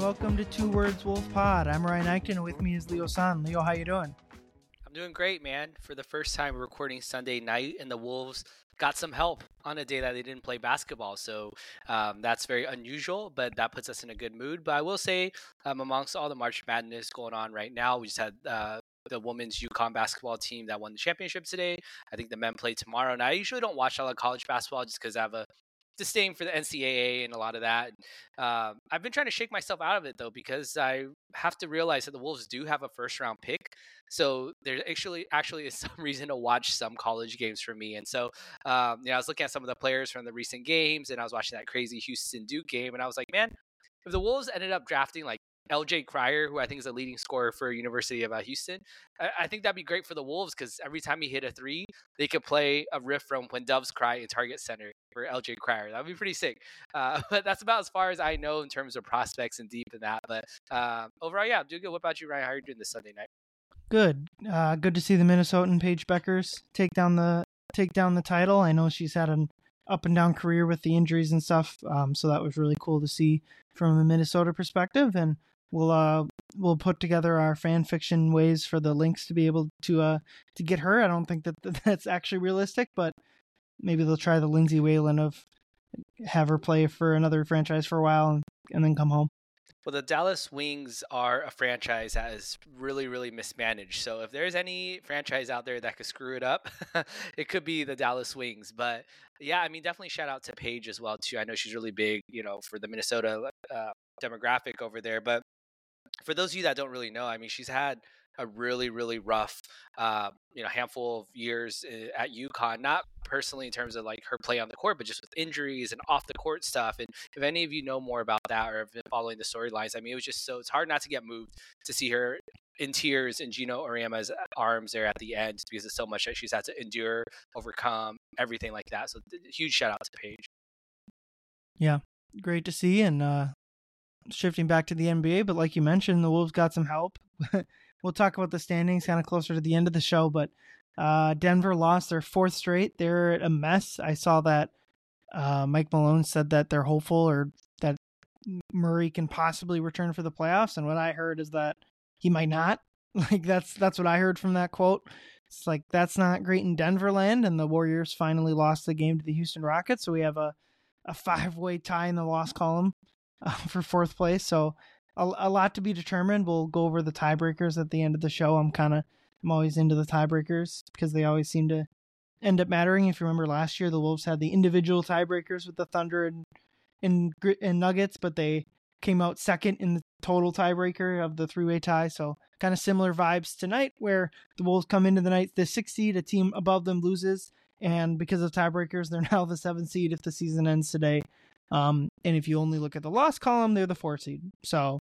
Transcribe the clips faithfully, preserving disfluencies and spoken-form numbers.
welcome to Two Words Wolf Pod. I'm Ryan Eichten, and with me is Leo San. Leo, how you doing? I'm doing great, man. For the first time, we're recording Sunday night, and the Wolves got some help on a day that they didn't play basketball. So um, that's very unusual, but that puts us in a good mood. But I will say, um, amongst all the March Madness going on right now, we just had uh, the women's UConn basketball team that won the championship today. I think the men play tomorrow. Now, I usually don't watch a lot of college basketball just because I have a disdain for the N C double A and a lot of that. Um, I've been trying to shake myself out of it, though, because I have to realize that the Wolves do have a first round pick. So there actually actually is some reason to watch some college games for me. And so, um, you know, I was looking at some of the players from the recent games, and I was watching that crazy Houston Duke game, and I was like, man, if the Wolves ended up drafting like L J Cryer, who I think is a leading scorer for University of uh, Houston, I, I think that'd be great for the Wolves because every time he hit a three, they could play a riff from When Doves Cry in Target Center for L J Cryer. That would be pretty sick. Uh, but that's about as far as I know in terms of prospects and deep in that. But uh, overall, yeah, I'm doing good. What about you, Ryan? How are you doing this Sunday night? Good. Uh, good to see the Minnesotan Paige Beckers take down the take down the title. I know she's had an up and down career with the injuries and stuff, um, so that was really cool to see from a Minnesota perspective. And we'll uh, we'll put together our fan fiction ways for the Lynx to be able to uh, to get her. I don't think that that's actually realistic, but maybe they'll try the Lindsay Whalen of have her play for another franchise for a while and, and then come home. Well, the Dallas Wings are a franchise that is really, really mismanaged. So if there's any franchise out there that could screw it up, it could be the Dallas Wings. But yeah, I mean, definitely shout out to Paige as well, too. I know she's really big, you know, for the Minnesota uh, demographic over there. But for those of you that don't really know, I mean, she's had a really, really rough, uh, you know, handful of years at UConn, not personally in terms of like her play on the court, but just with injuries and off the court stuff. And if any of you know more about that or have been following the storylines, I mean, it was just so, it's hard not to get moved to see her in tears in Gino Auriemma's arms there at the end because it's so much that she's had to endure, overcome, everything like that. So huge shout out to Paige. Yeah, great to see. And uh, shifting back to the N B A, but like you mentioned, the Wolves got some help. We'll talk about the standings kind of closer to the end of the show, but uh, Denver lost their fourth straight. They're a mess. I saw that uh, Mike Malone said that they're hopeful or that Murray can possibly return for the playoffs, and what I heard is that he might not. Like that's that's what I heard from that quote. It's like that's not great in Denver land, and the Warriors finally lost the game to the Houston Rockets, so we have a, a five-way tie in the loss column uh, for fourth place. So A, a lot to be determined. We'll go over the tiebreakers at the end of the show. I'm kind of, I'm always into the tiebreakers because they always seem to end up mattering. If you remember last year, the Wolves had the individual tiebreakers with the Thunder and and, and Nuggets, but they came out second in the total tiebreaker of the three-way tie. So kind of similar vibes tonight, where the Wolves come into the night the sixth seed, a team above them loses, and because of tiebreakers, they're now the seventh seed if the season ends today. Um, and if you only look at the loss column, they're the four seed. So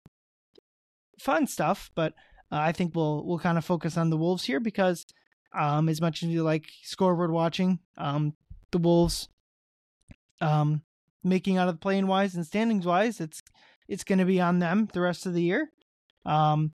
fun stuff, but uh, I think we'll we'll kind of focus on the Wolves here because um, as much as you like scoreboard watching, um, the Wolves um, making out of the playing wise and standings wise, it's it's going to be on them the rest of the year. Um,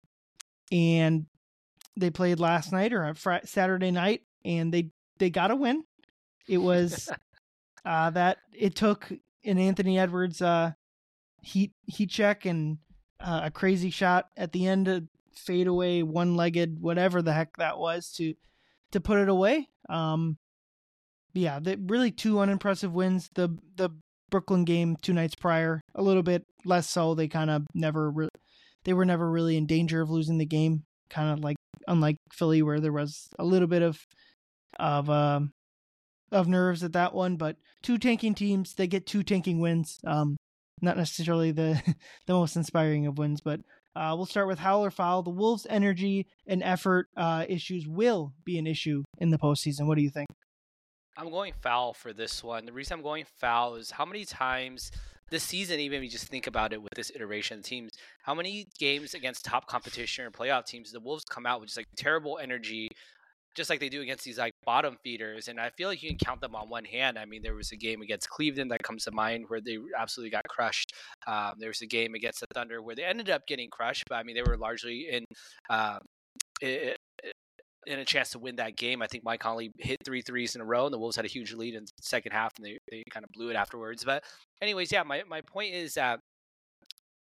and they played last night or Friday, Saturday night, and they they got a win. It was uh, that it took an Anthony Edwards uh, heat heat check and uh, a crazy shot at the end, of fadeaway, one-legged, whatever the heck that was, to to put it away. Um, yeah, the, really two unimpressive wins. The the Brooklyn game two nights prior, a little bit less so. They kind of never re- they were never really in danger of losing the game. Kind of like unlike Philly, where there was a little bit of of um, of nerves at that one, but two tanking teams, they get two tanking wins. Um, not necessarily the the most inspiring of wins, but uh, we'll start with Howl or Foul. The Wolves' energy and effort uh, issues will be an issue in the postseason. What do you think? I'm going foul for this one. The reason I'm going foul is how many times this season, even if you just think about it with this iteration of teams, how many games against top competition or playoff teams, the Wolves come out with just like terrible energy, just like they do against these like bottom feeders. And I feel like you can count them on one hand. I mean, there was a game against Cleveland that comes to mind where they absolutely got crushed. Um, there was a game against the Thunder where they ended up getting crushed, but I mean, they were largely in, um, it, in a chance to win that game. I think Mike Conley hit three threes in a row, and the Wolves had a huge lead in the second half, and they, they kind of blew it afterwards. But anyways, yeah, my, my point is that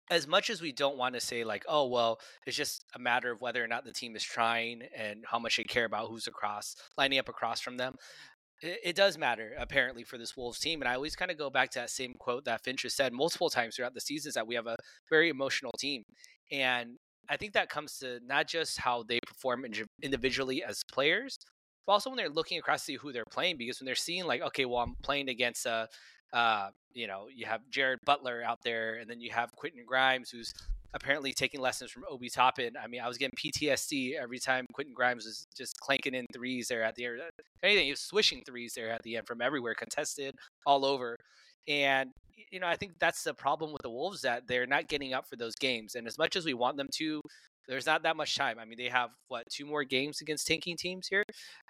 as much as we don't want to say like, oh well, it's just a matter of whether or not the team is trying and how much they care about who's across lining up across from them. It, it does matter apparently for this Wolves team, and I always kind of go back to that same quote that Finch has said multiple times throughout the seasons, that we have a very emotional team. And I think that comes to not just how they perform individually as players, but also when they're looking across to see who they're playing. Because when they're seeing like, okay, well, I'm playing against a uh, you know, you have Jared Butler out there, and then you have Quentin Grimes, who's apparently taking lessons from Obi Toppin. I mean, I was getting P T S D every time Quentin Grimes was just clanking in threes there at the end. Anything, he was swishing threes there at the end from everywhere, contested all over. And, you know, I think that's the problem with the Wolves, that they're not getting up for those games. And as much as we want them to, there's not that much time. I mean, they have, what, two more games against tanking teams here?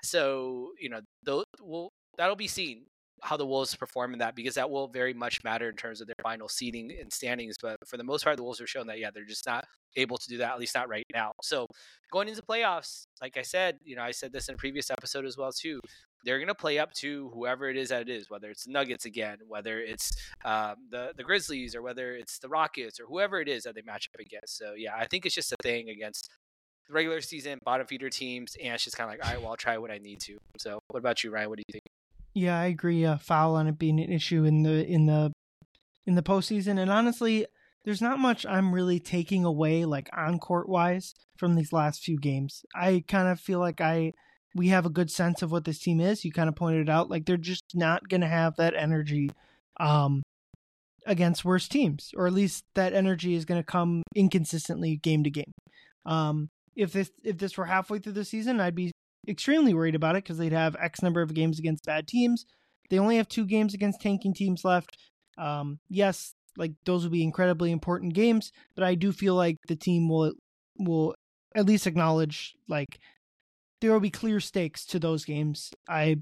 So, you know, those will, that'll be seen how the Wolves perform in that, because that will very much matter in terms of their final seeding and standings. But for the most part, the Wolves are showing that, yeah, they're just not able to do that, at least not right now. So going into playoffs, like I said, you know, I said this in a previous episode as well, too. They're going to play up to whoever it is that it is, whether it's the Nuggets again, whether it's um, the, the Grizzlies, or whether it's the Rockets, or whoever it is that they match up against. So, yeah, I think it's just a thing against the regular season bottom feeder teams. And it's just kind of like, all right, well, I'll try what I need to. So what about you, Ryan? What do you think? Yeah, I agree. Uh, foul on it being an issue in the in the in the postseason, and honestly, there's not much I'm really taking away, like on court wise, from these last few games. I kind of feel like I we have a good sense of what this team is. You kind of pointed it out, like they're just not gonna have that energy um, against worse teams, or at least that energy is gonna come inconsistently game to game. Um, if this if this were halfway through the season, I'd be extremely worried about it, because they'd have X number of games against bad teams. They only have two games against tanking teams left. Um, yes, like those will be incredibly important games, but I do feel like the team will will at least acknowledge like there will be clear stakes to those games. I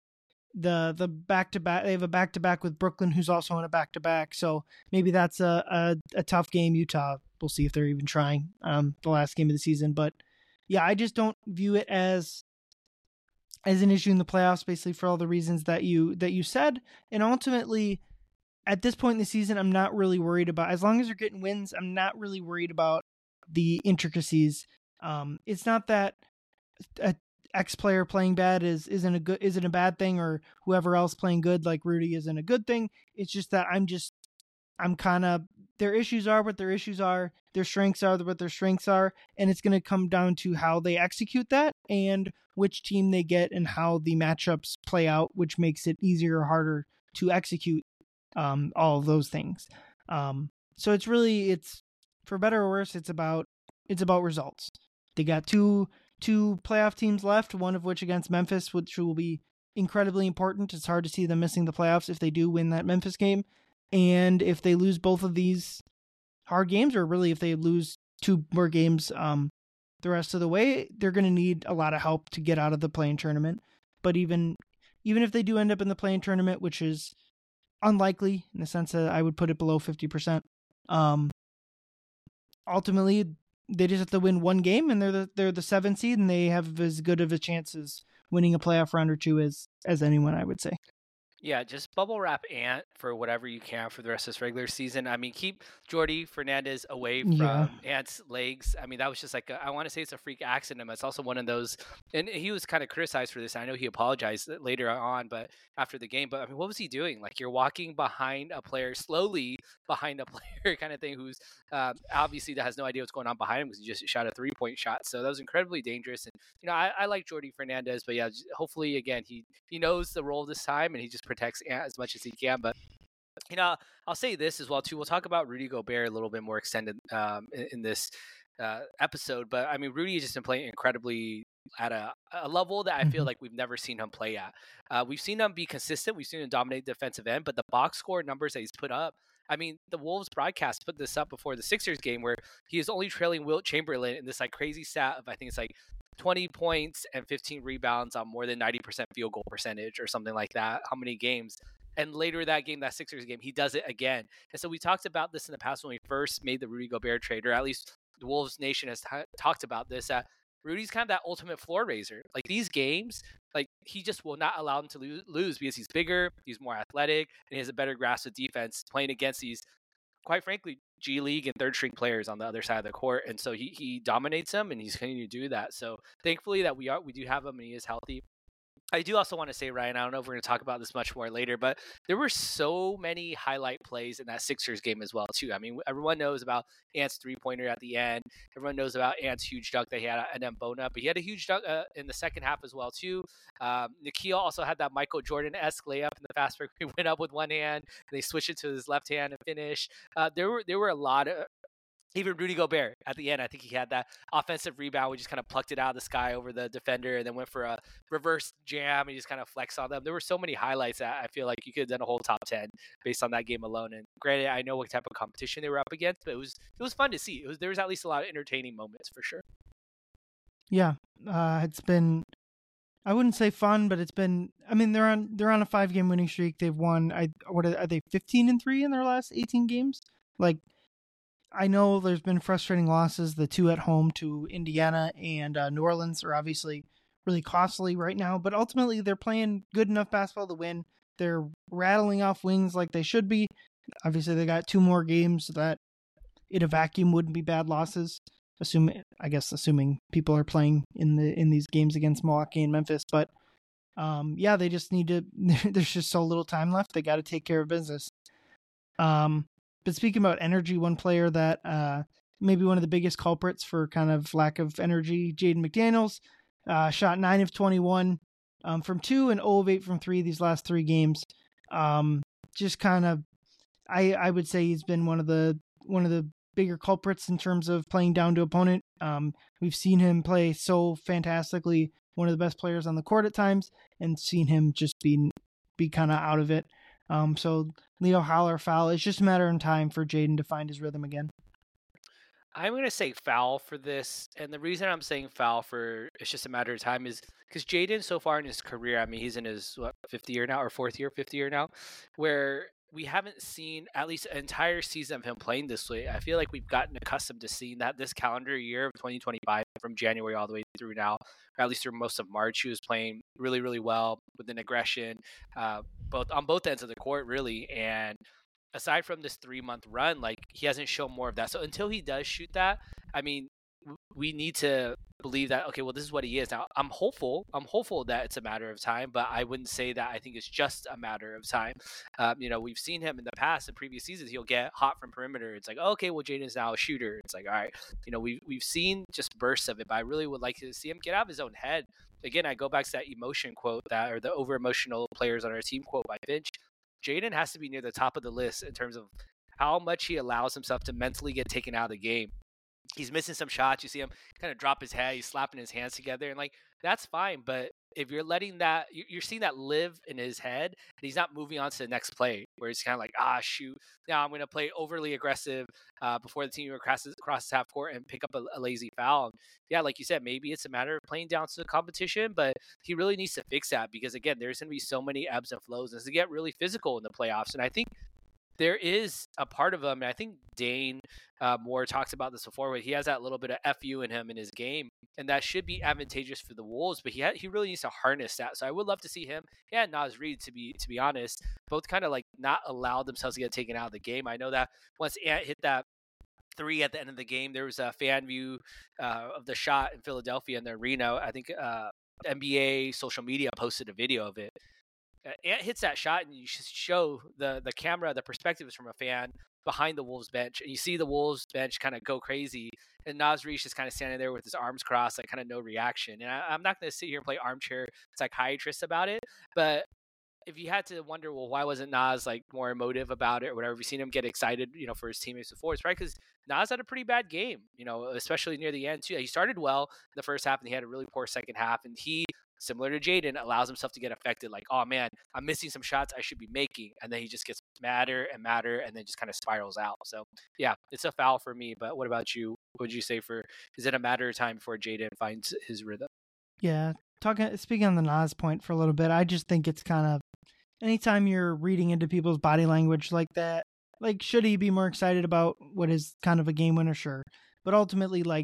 the the back to back they have a back to back with Brooklyn, who's also on a back to back, so maybe that's a, a a tough game. Utah, we'll see if they're even trying. Um, the last game of the season, but yeah, I just don't view it as as an issue in the playoffs, basically for all the reasons that you that you said. And ultimately, at this point in the season, I'm not really worried about, as long as they're getting wins, I'm not really worried about the intricacies. Um, it's not that a X player playing bad is isn't a good isn't a bad thing, or whoever else playing good like Rudy isn't a good thing. It's just that I'm just I'm kind of, their issues are what their issues are, their strengths are what their strengths are, and it's going to come down to how they execute that and which team they get and how the matchups play out, which makes it easier or harder to execute um, all of those things. Um, so it's really, it's for better or worse, it's about it's about results. They got two two playoff teams left, one of which against Memphis, which will be incredibly important. It's hard to see them missing the playoffs if they do win that Memphis game. And if they lose both of these hard games, or really if they lose two more games um, the rest of the way, they're going to need a lot of help to get out of the play-in tournament. But even even if they do end up in the play-in tournament, which is unlikely in the sense that I would put it below fifty percent, um, ultimately they just have to win one game, and they're the, they're the seventh seed, and they have as good of a chance as winning a playoff round or two as, as anyone, I would say. Yeah, just bubble wrap Ant for whatever you can for the rest of this regular season. I mean, keep Jordi Fernandez away from Yeah. Ant's legs. I mean, that was just like, a, I want to say it's a freak accident, but it's also one of those, and he was kind of criticized for this. I know he apologized later on, but after the game, but I mean, what was he doing? Like, you're walking behind a player, slowly behind a player kind of thing, who's um, obviously that has no idea what's going on behind him because he just shot a three point shot. So that was incredibly dangerous. And, you know, I, I like Jordi Fernandez, but yeah, hopefully, again, he, he knows the role this time, and he just protects Ant as much as he can. But you know, I'll say this as well too. We'll talk about Rudy Gobert a little bit more extended um, in, in this uh, episode. But I mean, Rudy has just been playing incredibly at a, a level that I feel Mhm. like we've never seen him play at. Uh, we've seen him be consistent. We've seen him dominate the defensive end, but the box score numbers that he's put up. I mean, the Wolves broadcast put this up before the Sixers game, where he is only trailing Wilt Chamberlain in this like crazy stat of, I think it's like twenty points and fifteen rebounds on more than ninety percent field goal percentage or something like that. How many games? And later that game, that Sixers game, he does it again. And so we talked about this in the past when we first made the Rudy Gobert trade, or at least the Wolves Nation has t- talked about this, that Rudy's kind of that ultimate floor raiser. Like these games, like he just will not allow him to lo- lose because he's bigger, he's more athletic, and he has a better grasp of defense playing against these, quite frankly, G League and third string players on the other side of the court, and so he he dominates them, and he's continuing to do that. So thankfully that we are we do have him, and he is healthy. I do also want to say, Ryan, I don't know if we're going to talk about this much more later, but there were so many highlight plays in that Sixers game as well, too. I mean, everyone knows about Ant's three-pointer at the end. Everyone knows about Ant's huge dunk that he had at Mbona, but he had a huge dunk uh, in the second half as well, too. Um, Nikhil also had that Michael Jordan-esque layup in the fast break. He went up with one hand, and they switched it to his left hand and finished. Uh, there were there were a lot of Even Rudy Gobert at the end, I think he had that offensive rebound. We just kind of plucked it out of the sky over the defender and then went for a reverse jam and just kind of flex on them. There were so many highlights that I feel like you could have done a whole top ten based on that game alone. And granted, I know what type of competition they were up against, but it was it was fun to see. It was there was at least a lot of entertaining moments for sure. Yeah, uh, it's been. I wouldn't say fun, but it's been. I mean, they're on they're on a five game winning streak. They've won. I what are, are they fifteen and three in their last eighteen games? Like. I know there's been frustrating losses. The two at home to Indiana and uh, New Orleans are obviously really costly right now, but ultimately they're playing good enough basketball to win. They're rattling off wins like they should be. Obviously, they got two more games that in a vacuum wouldn't be bad losses. Assuming, I guess, assuming people are playing in the in these games against Milwaukee and Memphis, but um, yeah, they just need to. There's just so little time left. They got to take care of business. Um. But speaking about energy, one player that uh, maybe one of the biggest culprits for kind of lack of energy, Jaden McDaniels, uh, shot nine of twenty-one um, from two and zero of eight from three these last three games. Um, just kind of, I I would say he's been one of the one of the bigger culprits in terms of playing down to opponent. Um, we've seen him play so fantastically, one of the best players on the court at times, and seen him just be be kind of out of it. Um, so Leo Holler foul. It's just a matter of time for Jaden to find his rhythm again. I'm going to say foul for this. And the reason I'm saying foul for it's just a matter of time is because Jaden so far in his career, I mean, he's in his what, fifth year now or fourth year, fifth year now, where we haven't seen at least an entire season of him playing this way. I feel like we've gotten accustomed to seeing that this calendar year of twenty twenty-five from January all the way through now, or at least through most of March, he was playing really, really well with an aggression, uh, both on both ends of the court, really. And aside from this three month run, like he hasn't shown more of that. So until he does shoot that, I mean, w- we need to believe that, okay, well, this is what he is. Now, I'm hopeful. I'm hopeful that it's a matter of time, but I wouldn't say that I think it's just a matter of time. Um, you know, we've seen him in the past, in previous seasons, he'll get hot from perimeter. It's like, okay, well, Jaden's now a shooter. It's like, all right, you know, we've, we've seen just bursts of it, but I really would like to see him get out of his own head. Again, I go back to that emotion quote that, or the over emotional players on our team quote by Finch. Jaden has to be near the top of the list in terms of how much he allows himself to mentally get taken out of the game. He's missing some shots. You see him kind of drop his head. He's slapping his hands together. And, like, that's fine. But if you're letting that, you're seeing that live in his head, and he's not moving on to the next play where it's kind of like, ah, shoot, now I'm going to play overly aggressive uh, before the team crosses, crosses half court and pick up a, a lazy foul. And yeah, like you said, maybe it's a matter of playing down to the competition, but he really needs to fix that because, again, there's going to be so many ebbs and flows. And it's to get really physical in the playoffs. And I think there is a part of him, and I think Dane uh, Moore talks about this before, where he has that little bit of F U in him in his game, and that should be advantageous for the Wolves, but he ha- he really needs to harness that. So I would love to see him and Naz Reid, to be to be honest, both kind of like not allow themselves to get taken out of the game. I know that once Ant hit that three at the end of the game, there was a fan view uh, of the shot in Philadelphia in the arena. I think uh, N B A social media posted a video of it. Ant hits that shot, and you show the the camera, the perspective is from a fan behind the Wolves bench, and you see the Wolves bench kind of go crazy, and Naz Reid is kind of standing there with his arms crossed, like kind of no reaction. And I, I'm not going to sit here and play armchair psychiatrist about it, but if you had to wonder, well, why wasn't Naz like more emotive about it or whatever? We've seen him get excited, you know, for his teammates before. It's right because Naz had a pretty bad game, you know, especially near the end too. He started well in the first half, and he had a really poor second half, and he, similar to Jaden, allows himself to get affected. Like, oh man, I'm missing some shots I should be making, and then he just gets madder and madder, and then just kind of spirals out. So yeah, it's a foul for me. But what about you? What would you say for? Is it a matter of time before Jaden finds his rhythm? Yeah, talking speaking on the Naz point for a little bit, I just think it's kind of anytime you're reading into people's body language like that, like should he be more excited about what is kind of a game winner? Sure, but ultimately, like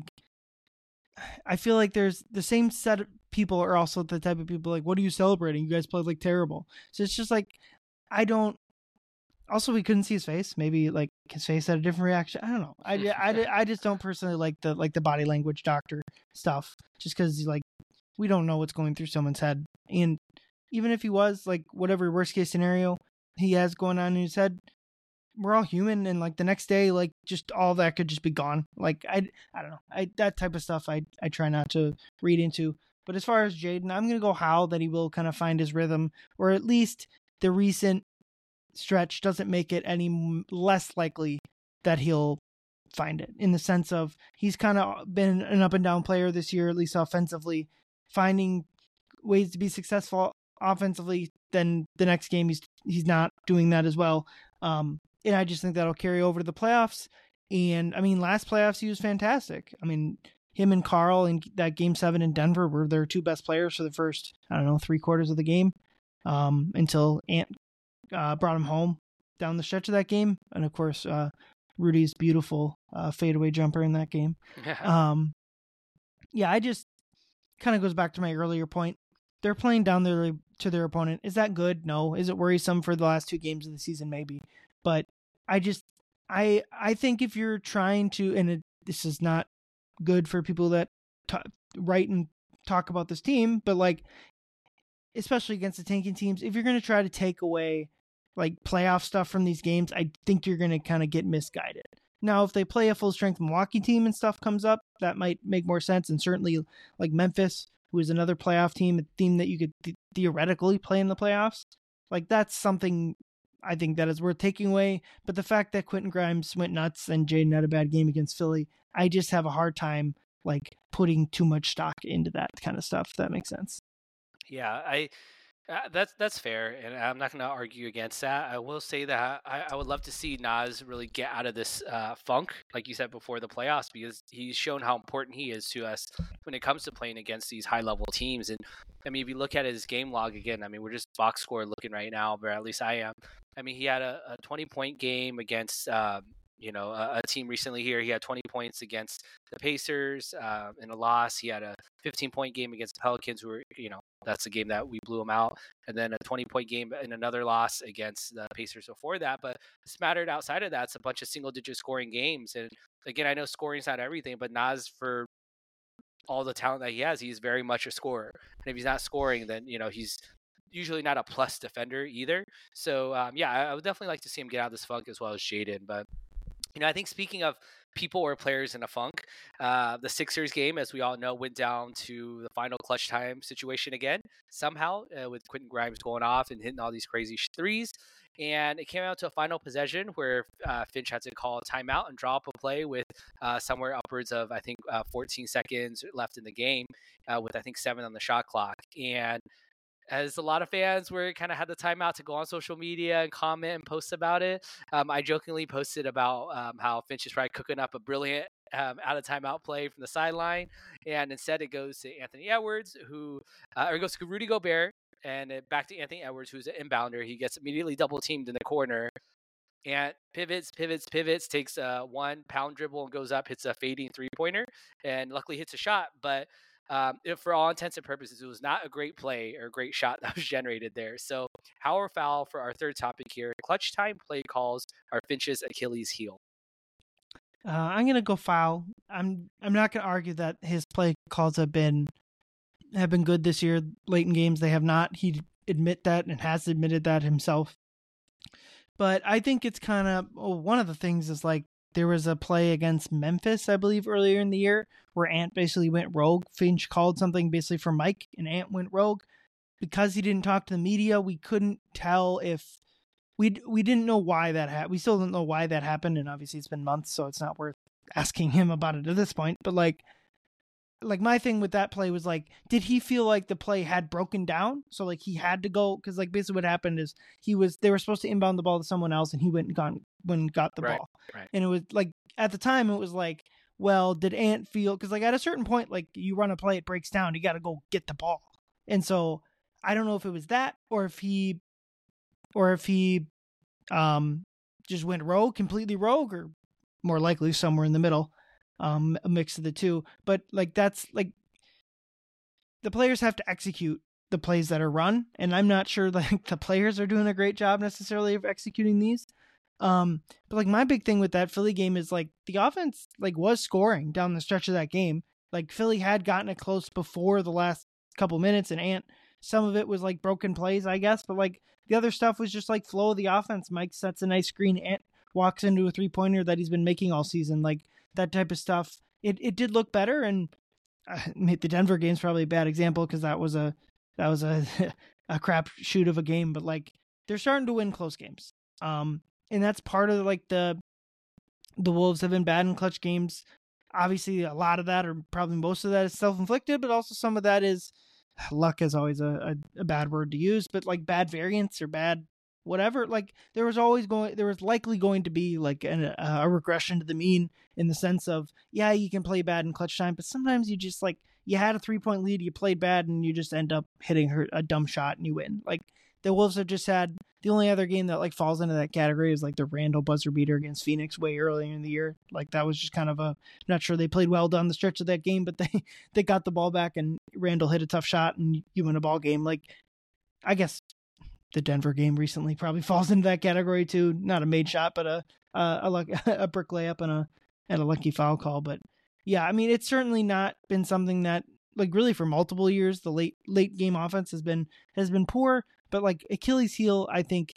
I feel like there's the same set of people are also the type of people like, what are you celebrating? You guys played like terrible. So it's just like, I don't, Also, we couldn't see his face. Maybe like his face had a different reaction. I don't know. I, I, I just don't personally like the like the body language doctor stuff. Just because like we don't know what's going through someone's head, and even if he was like whatever worst case scenario he has going on in his head, we're all human, and like the next day, like just all that could just be gone. Like I, I don't know. I that type of stuff I I try not to read into. But as far as Jaden, I'm gonna go Hal that he will kind of find his rhythm, or at least the recent stretch doesn't make it any less likely that he'll find it, in the sense of he's kind of been an up and down player this year, at least offensively, finding ways to be successful offensively. Then the next game he's he's not doing that as well, um, and I just think that'll carry over to the playoffs. And I mean, last playoffs he was fantastic. I mean, him and Carl in that game seven in Denver were their two best players for the first, I don't know, three quarters of the game, um, until Ant Uh, brought him home down the stretch of that game, and of course, uh, Rudy's beautiful uh, fadeaway jumper in that game. um, yeah, I just kind of goes back to my earlier point. They're playing down their to their opponent. Is that good? No. Is it worrisome for the last two games of the season? Maybe. But I just, I, I think if you're trying to, and it, this is not good for people that t- write and talk about this team, but like, especially against the tanking teams, if you're going to try to take away like playoff stuff from these games, I think you're going to kind of get misguided. Now, if they play a full strength Milwaukee team and stuff comes up, that might make more sense. And certainly like Memphis, who is another playoff team, a team that you could th- theoretically play in the playoffs, like that's something I think that is worth taking away. But the fact that Quentin Grimes went nuts and Jaden had a bad game against Philly, I just have a hard time like putting too much stock into that kind of stuff, if that makes sense. Yeah, I uh, that's that's fair, and I'm not going to argue against that. I will say that I, I would love to see Naz really get out of this uh, funk, like you said before the playoffs, because he's shown how important he is to us when it comes to playing against these high-level teams. And I mean, if you look at his game log again, I mean, we're just box score looking right now, but at least I am. I mean, he had a, a twenty-point game against. Um, you know, a, a team recently here. He had twenty points against the Pacers uh, in a loss. He had a fifteen-point game against the Pelicans, who were, you know, that's a game that we blew him out. And then a twenty-point game in another loss against the Pacers before that. But smattered outside of that, it's a bunch of single-digit scoring games. And again, I know scoring's not everything, but Naz, for all the talent that he has, he's very much a scorer. And if he's not scoring, then, you know, he's usually not a plus defender either. So, um, yeah, I, I would definitely like to see him get out of this funk as well as Jaden. But you know, I think speaking of people or players in a funk, uh, the Sixers game, as we all know, went down to the final clutch time situation again, somehow, uh, with Quentin Grimes going off and hitting all these crazy threes. And it came out to a final possession where uh, Finch had to call a timeout and draw up a play with uh, somewhere upwards of, I think, uh, fourteen seconds left in the game, uh, with, I think, seven on the shot clock. And as a lot of fans were kind of had the timeout to go on social media and comment and post about it, um, I jokingly posted about um, how Finch is probably cooking up a brilliant um, out of timeout play from the sideline, and instead it goes to Anthony Edwards, who uh, or it goes to Rudy Gobert, and it back to Anthony Edwards, who's an inbounder. He gets immediately double teamed in the corner, and pivots, pivots, pivots, takes a one pound dribble and goes up, hits a fading three pointer, and luckily hits a shot, but. Um, if for all intents and purposes, it was not a great play or a great shot that was generated there. So, how or foul for our third topic here? Clutch time play calls are Finch's Achilles heel. Uh, I'm gonna go foul. I'm I'm not gonna argue that his play calls have been have been good this year. Late in games, they have not. He admit that and has admitted that himself. But I think it's kind of oh, one of the things is like. There was a play against Memphis, I believe, earlier in the year where Ant basically went rogue. Finch called something basically for Mike, and Ant went rogue. Because he didn't talk to the media, we couldn't tell if... We we didn't know why that happened. We still don't know why that happened, and obviously it's been months, so it's not worth asking him about it at this point. But, like, like my thing with that play was, like, did he feel like the play had broken down? So, like, he had to go... Because, like, basically what happened is he was... They were supposed to inbound the ball to someone else, and he went and got, went and got the right. ball. Right. And it was like, at the time, it was like, well, did Ant feel, because like at a certain point, like you run a play, it breaks down, you got to go get the ball. And so I don't know if it was that or if he, or if he um, just went rogue, completely rogue, or more likely somewhere in the middle, um, a mix of the two. But like, that's like, the players have to execute the plays that are run, and I'm not sure like the players are doing a great job necessarily of executing these. Um, but like my big thing with that Philly game is like the offense like was scoring down the stretch of that game. Like Philly had gotten it close before the last couple minutes, and Ant, some of it was like broken plays, I guess, but like the other stuff was just like flow of the offense. Mike sets a nice screen, Ant walks into a three pointer that he's been making all season, like that type of stuff. It it did look better, and uh, the Denver game's probably a bad example because that was a that was a a crap shoot of a game, but like they're starting to win close games. Um, and that's part of like the the Wolves have been bad in clutch games. Obviously, a lot of that, or probably most of that, is self-inflicted, but also some of that is luck is always a, a, a bad word to use, but like bad variance or bad whatever. Like there was always going, there was likely going to be like an, a regression to the mean in the sense of, yeah, you can play bad in clutch time, but sometimes you just like, you had a three-point lead, you played bad, and you just end up hitting her a dumb shot and you win. Like the Wolves have just had, the only other game that like falls into that category is like the Randall buzzer beater against Phoenix way earlier in the year. Like that was just kind of a, I'm not sure they played well down the stretch of that game, but they, they got the ball back and Randall hit a tough shot and you win a ball game. Like I guess the Denver game recently probably falls into that category too. Not a made shot, but a, a, a, a brick layup and a, and a lucky foul call. But yeah, I mean, it's certainly not been something that like really for multiple years, the late, late game offense has been, has been poor. But like Achilles heel, I think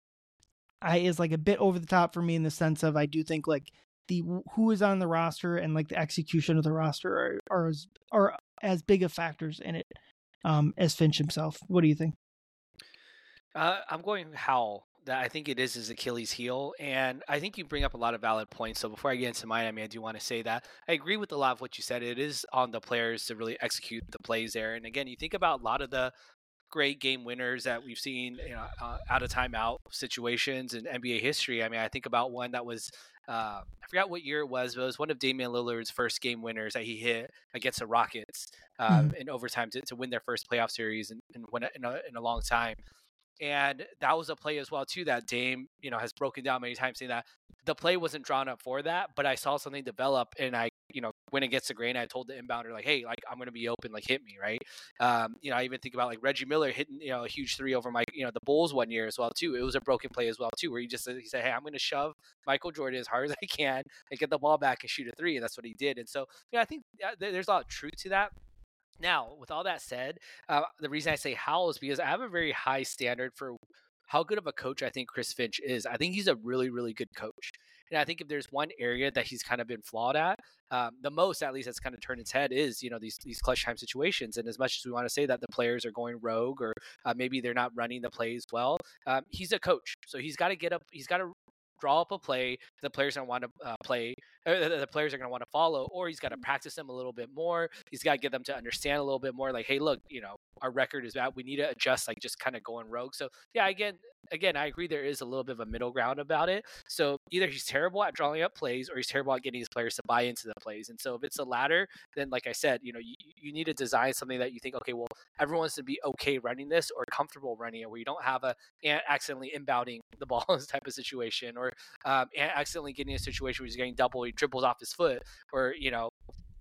I is like a bit over the top for me in the sense of I do think like the who is on the roster and like the execution of the roster are are as, are as big of factors in it um, as Finch himself. What do you think? Uh, I'm going Howell. That I think it is his Achilles heel, and I think you bring up a lot of valid points. So before I get into mine, I mean, I do want to say that I agree with a lot of what you said. It is on the players to really execute the plays there. And again, you think about a lot of the great game winners that we've seen, you know, uh, out of timeout situations in N B A history. I mean, I think about one that was, uh, I forgot what year it was, but it was one of Damian Lillard's first game winners that he hit against the Rockets uh, mm-hmm. in overtime to, to win their first playoff series and, and win in a, in a long time. And that was a play as well, too, that Dame, you know, has broken down many times saying that the play wasn't drawn up for that, but I saw something develop and I, you know, went against the grain. I told the inbounder, like, hey, like, I'm going to be open, like, hit me, right? Um, you know, I even think about, like, Reggie Miller hitting, you know, a huge three over, my, you know, the Bulls one year as well, too. It was a broken play as well, too, where he just he said, hey, I'm going to shove Michael Jordan as hard as I can and get the ball back and shoot a three. And that's what he did. And so, you know, I think there's a lot of truth to that. Now, with all that said, uh, the reason I say Howell is because I have a very high standard for how good of a coach I think Chris Finch is. I think he's a really, really good coach. And I think if there's one area that he's kind of been flawed at, um, the most, at least, that's kind of turned its head is, you know, these these clutch time situations. And as much as we want to say that the players are going rogue or uh, maybe they're not running the plays well, um, he's a coach. So he's got to get up, he's got to draw up a play the players don't want to uh, play, or the players are going to want to follow, or he's got to practice them a little bit more. He's got to get them to understand a little bit more, like, hey, look, you know, our record is bad. We need to adjust, like just kind of going rogue. So yeah, again, again, I agree there is a little bit of a middle ground about it. So either he's terrible at drawing up plays or he's terrible at getting his players to buy into the plays. And so if it's the latter, then like I said, you know, you, you need to design something that you think, okay, well, everyone's to be okay running this or comfortable running it, where you don't have a accidentally inbounding the ball in this type of situation, or um, accidentally getting a situation where he's getting double, he dribbles off his foot, or, you know,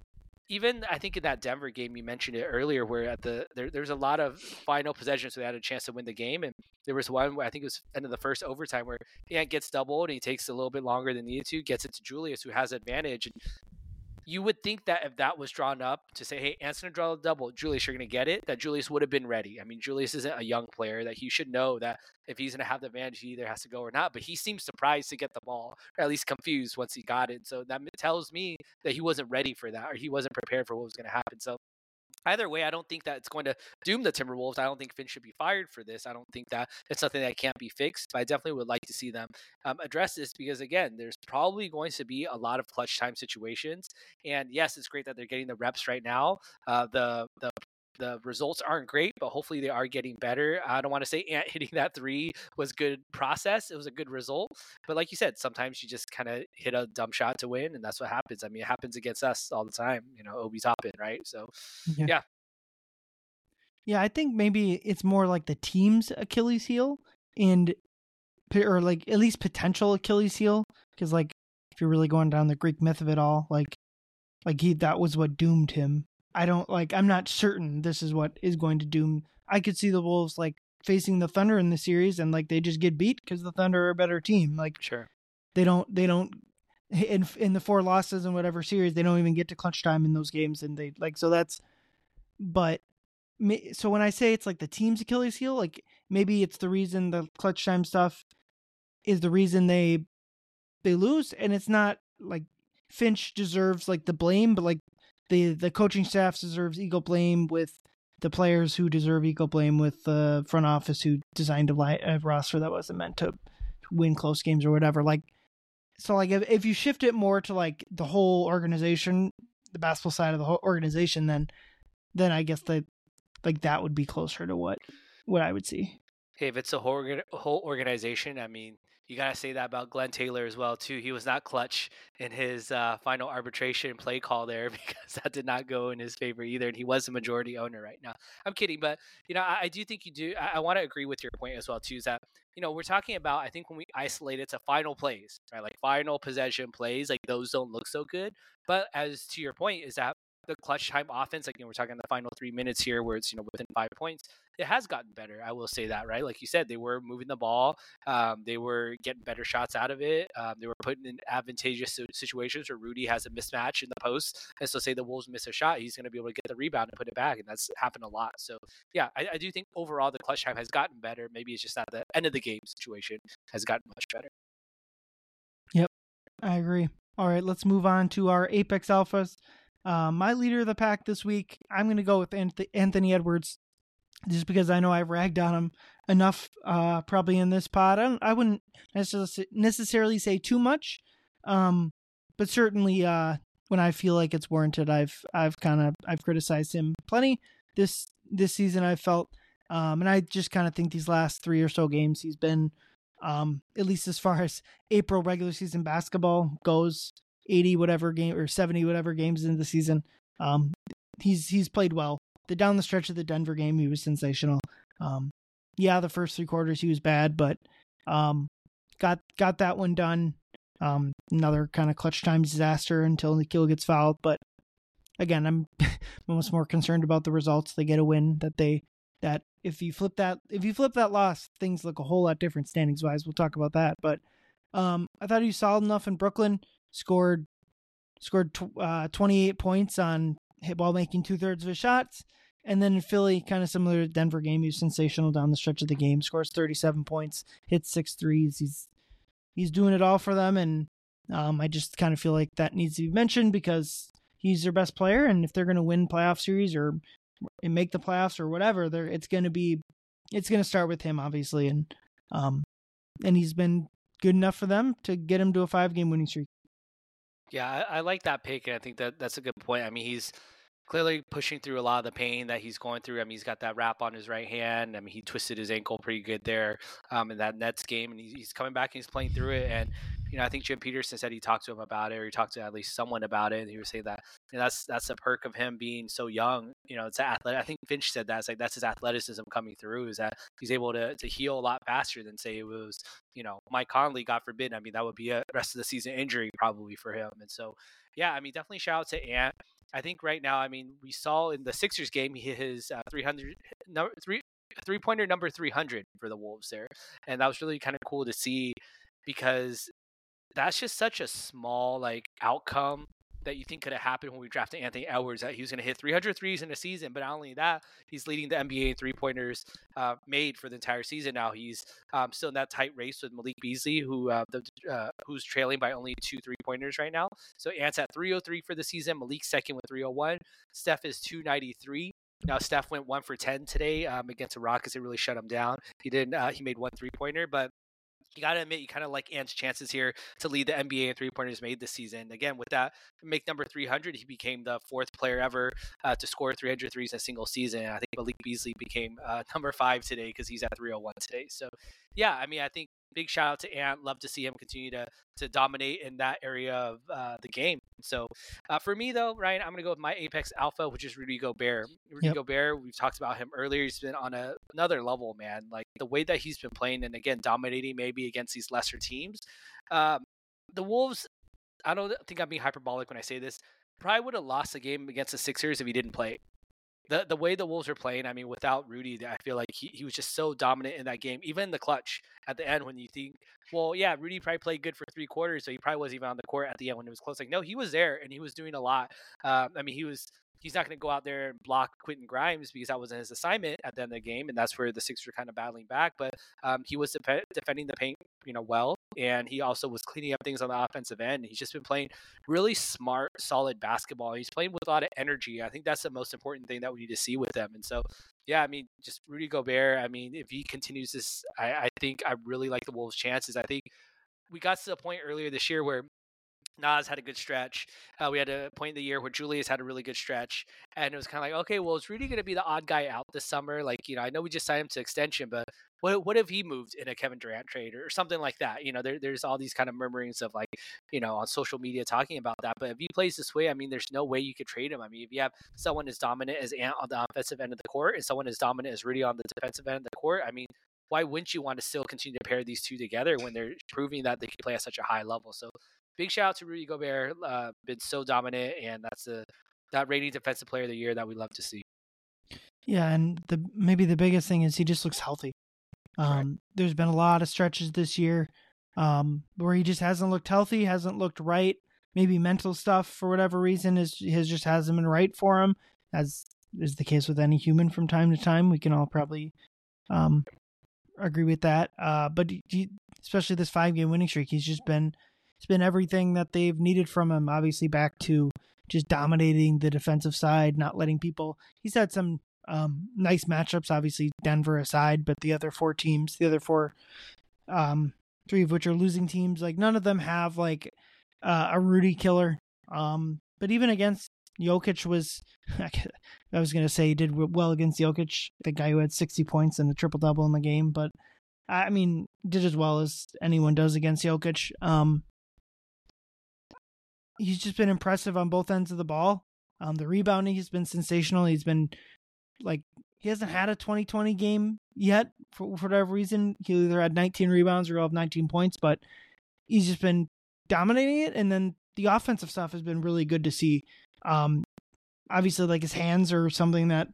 even I think in that Denver game, you mentioned it earlier, where at the there, there's a lot of final possessions where they had a chance to win the game, and there was one where I think it was end of the first overtime where Ant gets doubled and he takes a little bit longer than needed to, gets it to Julius, who has advantage. And you would think that if that was drawn up to say, hey, Ant's going to draw the double, Julius, you're going to get it, that Julius would have been ready. I mean, Julius isn't a young player, that he should know that if he's going to have the advantage, he either has to go or not. But he seems surprised to get the ball, or at least confused once he got it. So that tells me that he wasn't ready for that, or he wasn't prepared for what was going to happen. So either way, I don't think that it's going to doom the Timberwolves. I don't think Finch should be fired for this. I don't think that it's something that can't be fixed, but I definitely would like to see them um, address this, because again, there's probably going to be a lot of clutch time situations. And yes, it's great that they're getting the reps right now. Uh, the, the, The results aren't great, but hopefully they are getting better. I don't want to say Ant hitting that three was good process. It was a good result. But like you said, sometimes you just kind of hit a dumb shot to win, and that's what happens. I mean, it happens against us all the time, you know, Obi Toppin, right? So, yeah. yeah. Yeah, I think maybe it's more like the team's Achilles heel, and or like at least potential Achilles heel, because like if you're really going down the Greek myth of it all, like like he that was what doomed him. I don't like, I'm not certain this is what is going to doom I could see the Wolves like facing the Thunder in the series and like they just get beat because the Thunder are a better team. Like Sure. they don't they don't in in the four losses in whatever series they don't even get to clutch time in those games, and they like so that's but so when I say it's like the team's Achilles heel, like maybe it's the reason the clutch time stuff is the reason they they lose, and it's not like Finch deserves like the blame, but like the the coaching staff deserves equal blame with the players who deserve equal blame with the front office who designed a, li- a roster that wasn't meant to win close games or whatever. Like, so like if, if you shift it more to like the whole organization, the basketball side of the whole organization, then then I guess that like that would be closer to what what I would see. Hey, if it's a whole, whole organization, I mean, you got to say that about Glenn Taylor as well, too. He was not clutch in his uh, final arbitration play call there because that did not go in his favor either. And he was the majority owner right now. I'm kidding. But, you know, I, I do think you do. I, I want to agree with your point as well, too, is that, you know, we're talking about, I think when we isolate it to final plays, right? Like final possession plays, like those don't look so good. But as to your point, is that the clutch time offense, like, you know, we're talking the final three minutes here where it's, you know, within five points, it has gotten better. I will say that, right? Like you said, they were moving the ball. Um, they were getting better shots out of it. Um, they were putting in advantageous situations where Rudy has a mismatch in the post. And so say the Wolves miss a shot, he's going to be able to get the rebound and put it back. And that's happened a lot. So yeah, I, I do think overall the clutch time has gotten better. Maybe it's just that the end of the game situation has gotten much better. Yep, I agree. All right, let's move on to our Apex Alphas. Uh, my leader of the pack this week, I'm going to go with Anthony Edwards, just because I know I've ragged on him enough, uh, probably in this pod. I, don't, I wouldn't necessarily say too much, um, but certainly uh, when I feel like it's warranted, I've I've kind of I've criticized him plenty this this season. I felt, um, and I just kind of think these last three or so games he's been, um, at least as far as April regular season basketball goes, eighty whatever game or seventy whatever games into the season. Um, he's he's played well. The down the stretch of the Denver game, he was sensational. Um, yeah, the first three quarters he was bad, but um, got got that one done. Um, another kind of clutch time disaster until Nikhil gets fouled. But again, I'm almost more concerned about the results. They get a win that they that if you flip that if you flip that loss, things look a whole lot different standings wise. We'll talk about that. But um, I thought he was solid enough in Brooklyn. Scored scored tw- uh, twenty-eight points on hit while making two thirds of his shots. And then in Philly, kind of similar to Denver game, he was sensational down the stretch of the game. Scores thirty-seven points, hits six threes. He's he's doing it all for them, and um, I just kind of feel like that needs to be mentioned because he's their best player, and if they're going to win playoff series or make the playoffs or whatever, they're it's going to be it's going to start with him, obviously, and um, and he's been good enough for them to get him to a five game winning streak. Yeah, I, I like that pick, and I think that that's a good point. I mean, he's clearly pushing through a lot of the pain that he's going through. I mean, he's got that wrap on his right hand. I mean, he twisted his ankle pretty good there um, in that Nets game, and he's, he's coming back and he's playing through it. And, you know, I think Jim Peterson said he talked to him about it, or he talked to at least someone about it. And he was saying that, you know, that's that's a perk of him being so young. You know, it's athletic. I think Finch said that. It's like that's his athleticism coming through, is that he's able to, to heal a lot faster than, say, it was, you know, Mike Conley, God forbid. I mean, that would be a rest of the season injury probably for him. And so, yeah, I mean, definitely shout out to Ant. I think right now, I mean, we saw in the Sixers game, he hit his uh, three hundred, number, three, three-pointer number three hundred for the Wolves there. And that was really kind of cool to see because that's just such a small, like, outcome that you think could have happened when we drafted Anthony Edwards, that he was going to hit three hundred threes in a season. But not only that, he's leading the N B A in three-pointers uh, made for the entire season now. He's um, still in that tight race with Malik Beasley, who uh, the, uh, who's trailing by only two three-pointers right now. So Ant's at three oh three for the season. Malik's second with three oh one. Steph is two ninety-three. Now Steph went one for ten today um, against the Rockets. It really shut him down. He didn't. Uh, he made one three-pointer, but you got to admit, you kind of like Ant's chances here to lead the N B A in three-pointers made this season. Again, with that make number three hundred, he became the fourth player ever uh, to score three hundred threes in a single season. I think Malik Beasley became uh, number five today because he's at three oh one today. So, yeah, I mean, I think big shout out to Ant. Love to see him continue to to dominate in that area of uh, the game. So uh, for me, though, Ryan, I'm going to go with my Apex Alpha, which is Rudy Gobert. Rudy yep. Gobert, we've talked about him earlier. He's been on a, another level, man. Like the way that he's been playing and, again, dominating maybe against these lesser teams. Um, the Wolves, I don't think I'm being hyperbolic when I say this, probably would have lost the game against the Sixers if he didn't play. the the way the Wolves are playing, I mean, without Rudy, I feel like he, he was just so dominant in that game. Even in the clutch at the end, when you think, well, yeah, Rudy probably played good for three quarters, so he probably wasn't even on the court at the end when it was close. Like, no, he was there and he was doing a lot. Uh, I mean, he was. He's not going to go out there and block Quentin Grimes because that wasn't his assignment at the end of the game, and that's where the Sixers were kind of battling back. But um, he was def- defending the paint, you know, well, and he also was cleaning up things on the offensive end. He's just been playing really smart, solid basketball. He's playing with a lot of energy. I think that's the most important thing that we need to see with them. And so, yeah, I mean, just Rudy Gobert. I mean, if he continues this, I, I think I really like the Wolves' chances. I think we got to the point earlier this year where Nas had a good stretch. Uh, we had a point in the year where Julius had a really good stretch. And it was kind of like, okay, well, is Rudy going to be the odd guy out this summer? Like, you know, I know we just signed him to extension, but what what if he moved in a Kevin Durant trade or something like that? You know, there, there's all these kind of murmurings of like, you know, on social media talking about that. But if he plays this way, I mean, there's no way you could trade him. I mean, if you have someone as dominant as Ant on the offensive end of the court and someone as dominant as Rudy on the defensive end of the court, I mean, why wouldn't you want to still continue to pair these two together when they're proving that they can play at such a high level? So big shout out to Rudy Gobert, uh, been so dominant, and that's the that rating defensive player of the year that we love to see. Yeah, and the maybe the biggest thing is he just looks healthy. Um, right. There's been a lot of stretches this year um, where he just hasn't looked healthy, hasn't looked right. Maybe mental stuff for whatever reason is has just hasn't been right for him, as is the case with any human from time to time. We can all probably um, agree with that. Uh, but he, especially this five game winning streak, he's just been it's been everything that they've needed from him. Obviously, back to just dominating the defensive side, not letting people. He's had some um, nice matchups, obviously Denver aside, but the other four teams, the other four, um, three of which are losing teams, like none of them have like uh, a Rudy killer. Um, but even against Jokic was, I was going to say he did well against Jokic, the guy who had sixty points and a triple double in the game, but I mean, did as well as anyone does against Jokic. Um, he's just been impressive on both ends of the ball. Um, the rebounding has been sensational. He's been like, he hasn't had a twenty twenty game yet for, for whatever reason. He either had nineteen rebounds or have nineteen points, but he's just been dominating it. And then the offensive stuff has been really good to see. Um, obviously, like his hands are something that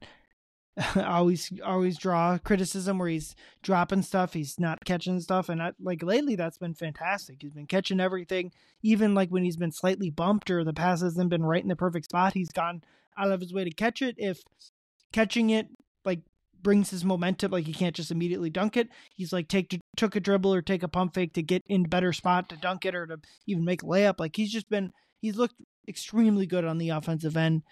always always draw criticism, where he's dropping stuff, he's not catching stuff, and I, like lately that's been fantastic. He's been catching everything, even like when he's been slightly bumped or the pass hasn't been right in the perfect spot, he's gone out of his way to catch it. If catching it like brings his momentum, like he can't just immediately dunk it, he's like take took a dribble or take a pump fake to get in a better spot to dunk it or to even make a layup. Like he's just been he's looked extremely good on the offensive end.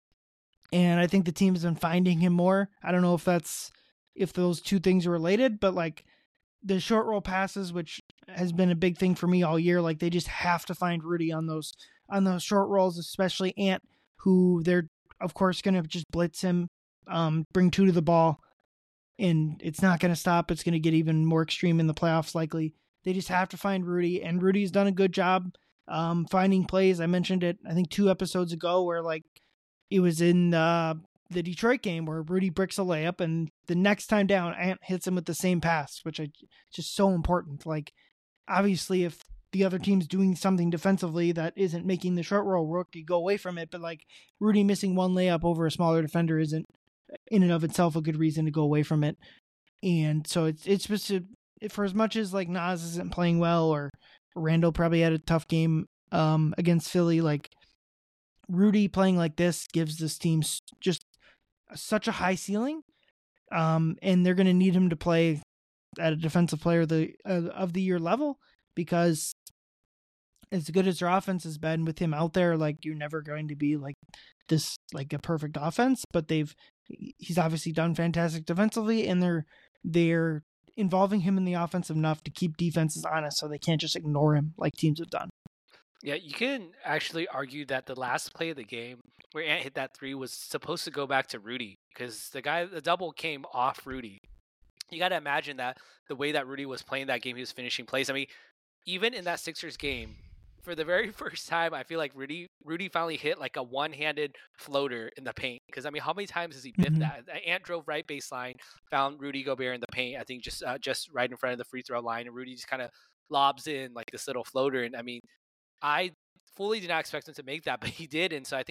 And I think the team has been finding him more. I don't know if that's if those two things are related, but like the short roll passes, which has been a big thing for me all year, like they just have to find Rudy on those on those short rolls, especially Ant, who they're of course going to just blitz him, um, bring two to the ball, and it's not going to stop. It's going to get even more extreme in the playoffs likely. They just have to find Rudy, and Rudy's done a good job um, finding plays. I mentioned it, I think, two episodes ago, where like it was in uh, the Detroit game where Rudy bricks a layup, and the next time down, Ant hits him with the same pass, which is just so important. Like, obviously, if the other team's doing something defensively that isn't making the short roll work, you go away from it. But like Rudy missing one layup over a smaller defender isn't in and of itself a good reason to go away from it. And so it's it's just a, for as much as like Nas isn't playing well, or Randall probably had a tough game um, against Philly, like Rudy playing like this gives this team just such a high ceiling, um, and they're going to need him to play at a defensive player of the uh, of the year level, because as good as their offense has been with him out there, like you're never going to be like this like a perfect offense. But they've he's obviously done fantastic defensively, and they're they're involving him in the offense enough to keep defenses honest, so they can't just ignore him like teams have done. Yeah, you can actually argue that the last play of the game where Ant hit that three was supposed to go back to Rudy, because the guy, the double came off Rudy. You got to imagine that the way that Rudy was playing that game, he was finishing plays. I mean, even in that Sixers game, for the very first time, I feel like Rudy Rudy finally hit like a one-handed floater in the paint. Because, I mean, how many times has he been mm-hmm. that? Ant drove right baseline, found Rudy Gobert in the paint, I think just uh, just right in front of the free throw line, and Rudy just kind of lobs in like this little floater. And, I mean, I fully did not expect him to make that, but he did. And so I think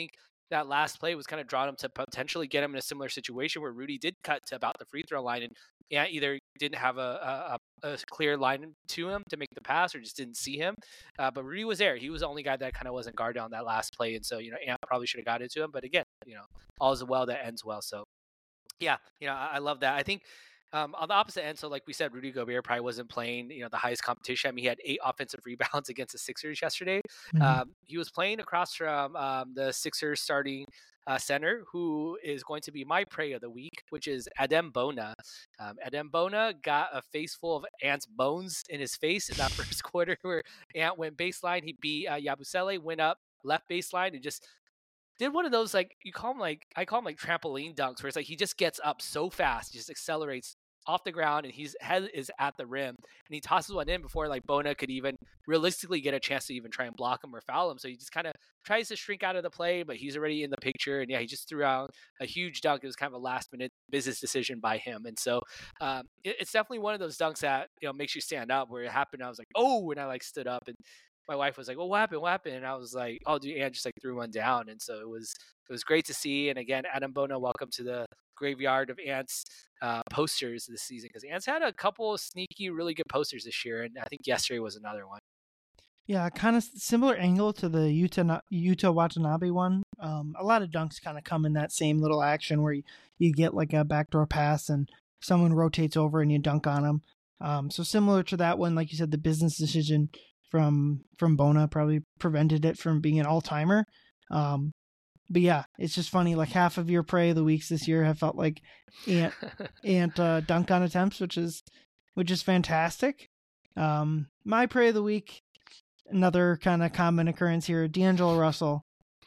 that last play was kind of drawn him to potentially get him in a similar situation where Rudy did cut to about the free throw line, and Ant either didn't have a, a, a clear line to him to make the pass or just didn't see him. Uh, but Rudy was there. He was the only guy that kind of wasn't guarded on that last play. And so, you know, Ant probably should have got into him. But again, you know, all is well that ends well. So, yeah, you know, I, I love that. I think um, on the opposite end, so like we said, Rudy Gobert probably wasn't playing, you know, the highest competition. I mean, he had eight offensive rebounds against the Sixers yesterday. Mhm. Um, he was playing across from um, the Sixers starting uh, center, who is going to be my prey of the week, which is Adem Bona. Um, Adem Bona got a face full of Ant's bones in his face in that first quarter where Ant went baseline. He beat uh, Yabusele, went up left baseline and just did one of those, like, you call them like, I call them like trampoline dunks, where it's like he just gets up so fast, just accelerates off the ground, and his head is at the rim, and he tosses one in before like Bona could even realistically get a chance to even try and block him or foul him. So he just kind of tries to shrink out of the play, but he's already in the picture. And yeah, he just threw out a huge dunk. It was kind of a last minute business decision by him. And so um, it, it's definitely one of those dunks that, you know, makes you stand up. Where it happened, I was like, oh, and I like stood up, and my wife was like, well, what happened? What happened? And I was like, oh, dude, Ant just like threw one down. And so it was, it was great to see. And again, Adem Bona, welcome to the graveyard of Ant's uh, posters this season, because Ant's had a couple of sneaky, really good posters this year. And I think yesterday was another one. Yeah, kind of similar angle to the Yuta, Yuta Watanabe one. Um, a lot of dunks kind of come in that same little action where you, you get like a backdoor pass and someone rotates over and you dunk on them. Um, so similar to that one, like you said, the business decision from from Bona probably prevented it from being an all-timer. Um, but yeah, it's just funny. Like half of your prey of the weeks this year have felt like Ant Ant uh, dunk on attempts, which is which is fantastic. Um, my prey of the week, another kind of common occurrence here, D'Angelo Russell.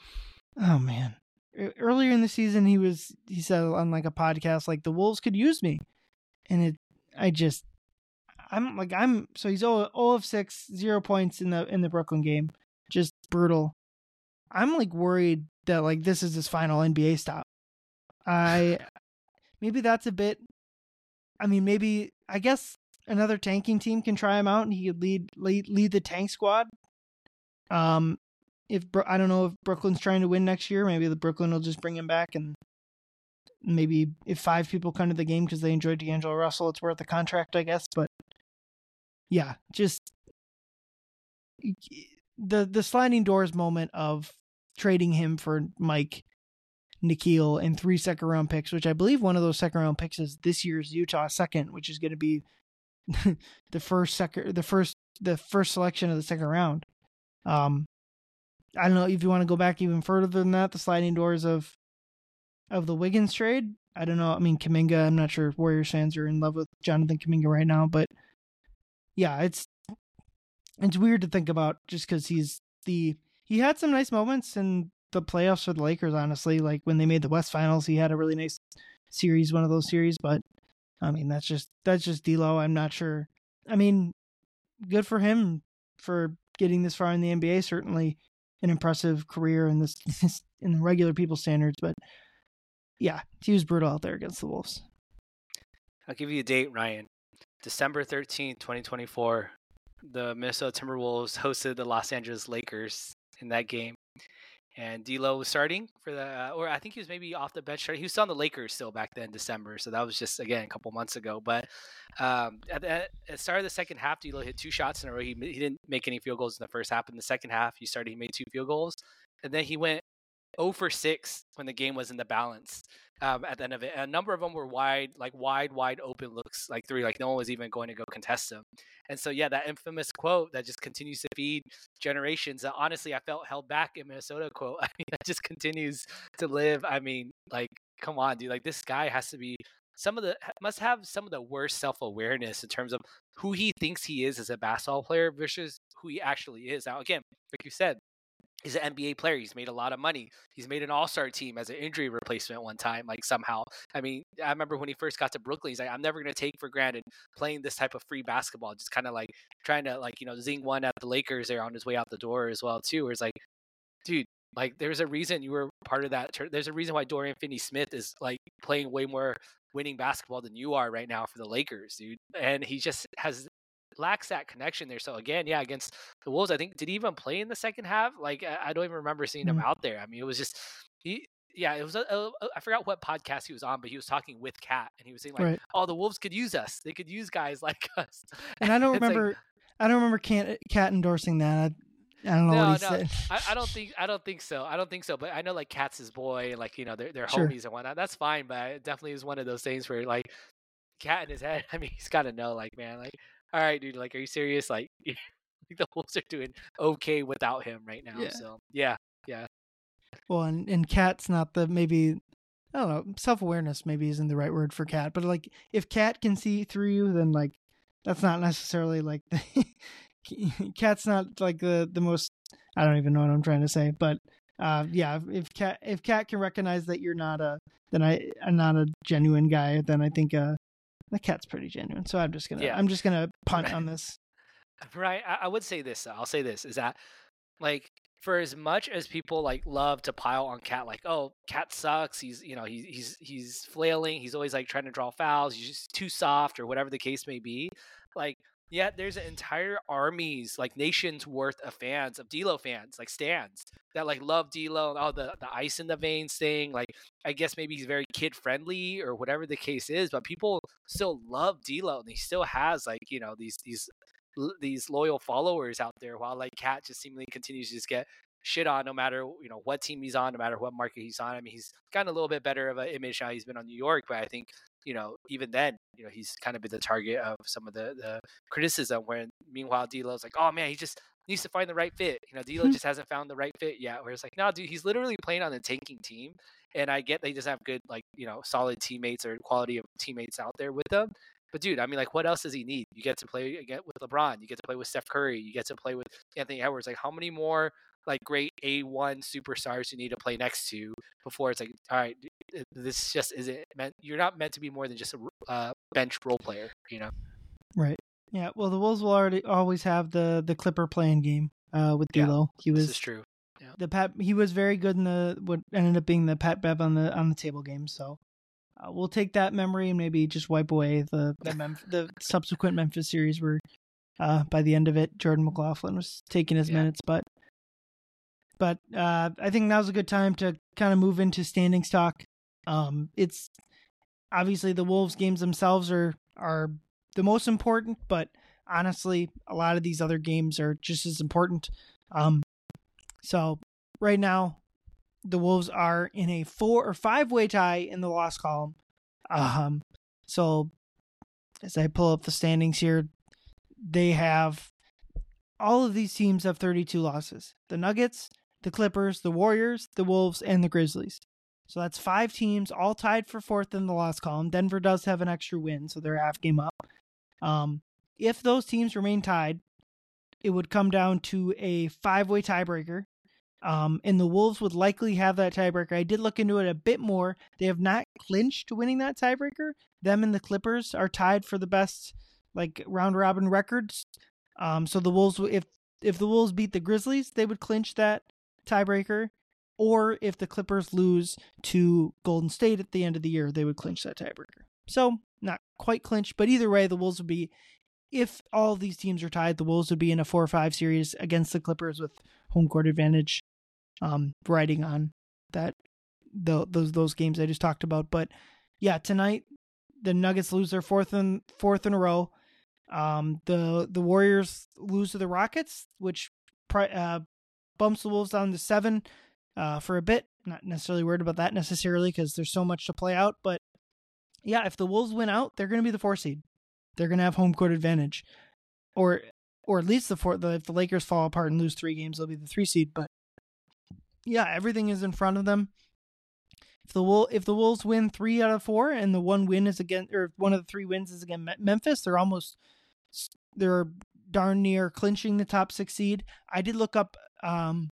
Oh man, earlier in the season he was he said on like a podcast like the Wolves could use me, and it I just. I'm like I'm so he's zero of six, zero points in the in the Brooklyn game, just brutal. I'm like worried that like this is his final N B A stop. I maybe that's a bit. I mean, maybe I guess another tanking team can try him out and he could lead lead lead the tank squad. Um, if I don't know if Brooklyn's trying to win next year, maybe the Brooklyn will just bring him back, and maybe if five people come to the game because they enjoy D'Angelo Russell, it's worth the contract, I guess. But yeah, just the the sliding doors moment of trading him for Mike, Nickeil, and three second round picks, which I believe one of those second round picks is this year's Utah second, which is going to be the first second, the first the first selection of the second round. Um, I don't know if you want to go back even further than that. The sliding doors of of the Wiggins trade. I don't know. I mean, Kuminga. I'm not sure if Warriors fans are in love with Jonathan Kuminga right now, but. Yeah, it's it's weird to think about just because he's the he had some nice moments in the playoffs for the Lakers. Honestly, like when they made the West Finals, he had a really nice series, one of those series. But I mean, that's just that's just D'Lo. I'm not sure. I mean, good for him for getting this far in the N B A. Certainly, an impressive career in this in the regular people standards. But yeah, he was brutal out there against the Wolves. I'll give you a date, Ryan. December thirteenth, twenty twenty-four, the Minnesota Timberwolves hosted the Los Angeles Lakers in that game. And D'Lo was starting for the, uh, or I think he was maybe off the bench. He was still on the Lakers still back then, December. So that was just, again, a couple months ago. But um, at, the, at the start of the second half, D'Lo hit two shots in a row. He, he didn't make any field goals in the first half. In the second half, he started, he made two field goals. And then he went zero for six when the game was in the balance. Um, at the end of it, a number of them were wide, like wide, wide open looks, like three, like no one was even going to go contest them. And so, yeah, that infamous quote that just continues to feed generations. That honestly, I felt held back in Minnesota quote. I mean, that just continues to live. I mean, like, come on, dude. Like, this guy has to be some of the must have some of the worst self-awareness in terms of who he thinks he is as a basketball player versus who he actually is. Now, again, like you said, he's an N B A player. He's made a lot of money. He's made an all-star team as an injury replacement one time, like somehow. I mean, I remember when he first got to Brooklyn, he's like, I'm never going to take for granted playing this type of free basketball. Just kind of like trying to like, you know, zing one at the Lakers there on his way out the door as well, too. Where it's like, dude, like there's a reason you were part of that. There's a reason why Dorian Finney-Smith is like playing way more winning basketball than you are right now for the Lakers, dude. And he just has lacks that connection there. So again, yeah, against the Wolves, I think, did he even play in the second half? Like, I don't even remember seeing him out there. I mean, it was just, He, yeah, it was. A, a, I forgot what podcast he was on, but he was talking with Cat, and he was saying like, Right. "Oh, the Wolves could use us. They could use guys like us." And I don't It's like, remember. I don't remember Cat, Cat endorsing that. I, I don't know no, what he no, said. I, I don't think I don't think so. I don't think so. But I know like Cat's his boy, and like you know they're they're Sure. homies and whatnot. That's fine, but it definitely is one of those things where like Cat in his head. I mean, he's got to know, like, man, like, all right, dude, like, are you serious? Like, the Wolves are doing okay without him right now. Yeah. So yeah, yeah. Well, and and Cat's not the maybe. I don't know. Self-awareness maybe isn't the right word for Cat, but like if Cat can see through you, then like that's not necessarily like the Cat's not like the the most. I don't even know what I'm trying to say, but uh, yeah, if Cat if Cat can recognize that you're not a then I I'm not a genuine guy, then I think uh the Cat's pretty genuine. So I'm just gonna Yeah. I'm just gonna punt on this. Right. I, I would say this. I'll say this is that like for as much as people like love to pile on Cat, like, oh, Cat sucks. He's you know he's he's he's flailing. He's always like trying to draw fouls. He's just too soft or whatever the case may be. Like, yeah, there's an entire armies, like nations worth of fans, of D'Lo fans, like stands that like love D'Lo and all the the ice in the veins thing. Like, I guess maybe he's very kid friendly or whatever the case is, but people still love D'Lo and he still has like you know these these these loyal followers out there, while like Cat just seemingly continues to just get shit on no matter you know what team he's on, no matter what market he's on. I mean, he's gotten a little bit better of an image now he's been on New York, but I think you know even then you know he's kind of been the target of some of the, the criticism. When meanwhile D'Lo's like, oh man, he just needs to find the right fit. You know, D'Lo just hasn't found the right fit yet. Where it's like, no, dude, he's literally playing on a tanking team, and I get they just have good like you know solid teammates or quality of teammates out there with them. But dude, I mean, like, what else does he need? You get to play again with LeBron. You get to play with Steph Curry. You get to play with Anthony Edwards. Like, how many more like great A one superstars you need to play next to before it's like, all right, this just isn't meant. You're not meant to be more than just a uh, bench role player, you know? Right. Yeah. Well, the Wolves will already always have the the Clipper playing game uh, with D'Lo. Yeah, he was this is true. Yeah. The Pat. He was very good in the what ended up being the Pat Bev on the on the table game. So. Uh, we'll take that memory and maybe just wipe away the the, Mem- the subsequent Memphis series where uh, by the end of it, Jordan McLaughlin was taking his yeah. minutes. But but uh, I think now's a good time to kind of move into standings talk. Um, it's obviously the Wolves games themselves are are the most important, but honestly, a lot of these other games are just as important. Um, so right now, the Wolves are in a four or five way tie in the loss column. Um, so as I pull up the standings here, they have all of these teams have thirty-two losses. The Nuggets, the Clippers, the Warriors, the Wolves, and the Grizzlies. So that's five teams all tied for fourth in the loss column. Denver does have an extra win, so they're half game up. Um, if those teams remain tied, it would come down to a five way tiebreaker. Um, and the Wolves would likely have that tiebreaker. I did look into it a bit more. They have not clinched winning that tiebreaker. Them and the Clippers are tied for the best like round robin records. Um, so the Wolves, if if the Wolves beat the Grizzlies, they would clinch that tiebreaker. Or if the Clippers lose to Golden State at the end of the year, they would clinch that tiebreaker. So not quite clinched, but either way, the Wolves would be. If all of these teams are tied, the Wolves would be in a four or five series against the Clippers with home court advantage, um, riding on that the, those those games I just talked about. But yeah, tonight the Nuggets lose their fourth and fourth in a row. Um, the the Warriors lose to the Rockets, which uh, bumps the Wolves down to seven uh, for a bit. Not necessarily worried about that necessarily because there's so much to play out. But yeah, if the Wolves win out, they're going to be the four seed. They're going to have home court advantage, or or at least the four. The, if the Lakers fall apart and lose three games, they'll be the three seed. But yeah, everything is in front of them. If the Wolves, if the Wolves win three out of four, and the one win is against, or one of the three wins is against Memphis, they're almost they're darn near clinching the top six seed. I did look up. Um,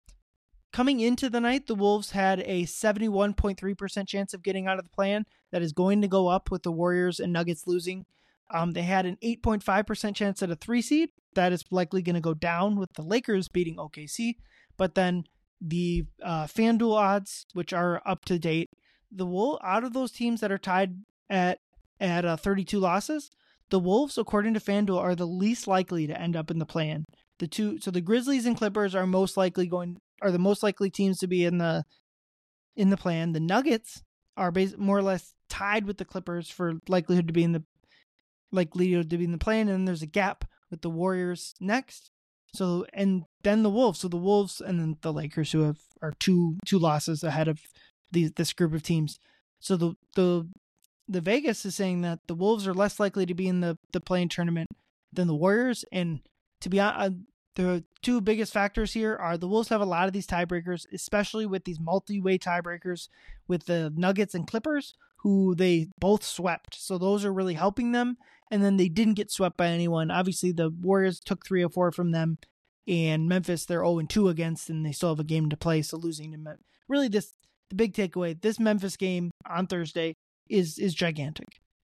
coming into the night, the Wolves had a seventy-one point three percent chance of getting out of the play-in. That is going to go up with the Warriors and Nuggets losing. Um, they had an eight point five percent chance at a three seed. That is likely going to go down with the Lakers beating O K C. But then the uh, FanDuel odds, which are up to date, the Wolves, out of those teams that are tied at at uh, thirty-two losses, the Wolves, according to FanDuel, are the least likely to end up in the play-in. The two, so the Grizzlies and Clippers are most likely going are the most likely teams to be in the in the plan. The Nuggets are bas- more or less tied with the Clippers for likelihood to be in the likelihood to be in the plan, and then there's a gap with the Warriors next. So and then the Wolves. So the Wolves and then the Lakers, who have are two two losses ahead of these this group of teams. So the the the Vegas is saying that the Wolves are less likely to be in the the play-in tournament than the Warriors. And to be honest, uh, the two biggest factors here are the Wolves have a lot of these tiebreakers, especially with these multi-way tiebreakers with the Nuggets and Clippers, who they both swept. So those are really helping them. And then they didn't get swept by anyone. Obviously, the Warriors took three or four from them, and Memphis they're oh and two against, and they still have a game to play. So losing to Memphis, really, this the big takeaway: this Memphis game on Thursday is is gigantic.